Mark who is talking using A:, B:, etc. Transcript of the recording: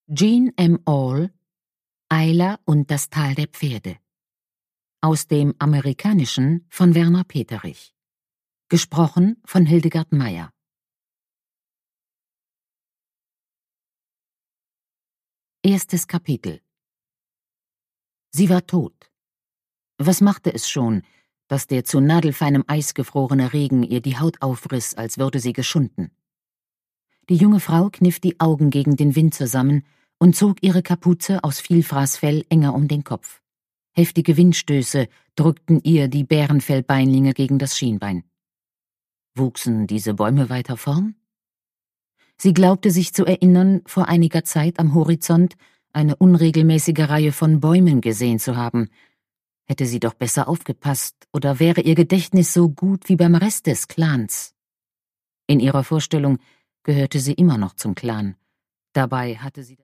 A: Jean M. Auel, Ayla und das Tal der Pferde. Aus dem Amerikanischen von Werner Peterich. Gesprochen von Hildegard Meyer. Erstes Kapitel. Sie war tot. Was machte es schon, dass der zu nadelfeinem Eis gefrorene Regen ihr die Haut aufriss, als würde sie geschunden? Die junge Frau kniff die Augen gegen den Wind zusammen und zog ihre Kapuze aus Vielfraßfell enger um den Kopf. Heftige Windstöße drückten ihr die Bärenfellbeinlinge gegen das Schienbein. Wuchsen diese Bäume weiter vorn? Sie glaubte sich zu erinnern, vor einiger Zeit am Horizont eine unregelmäßige Reihe von Bäumen gesehen zu haben. Hätte sie doch besser aufgepasst, oder wäre ihr Gedächtnis so gut wie beim Rest des Clans? In ihrer Vorstellung gehörte sie immer noch zum Clan. Dabei hatte sie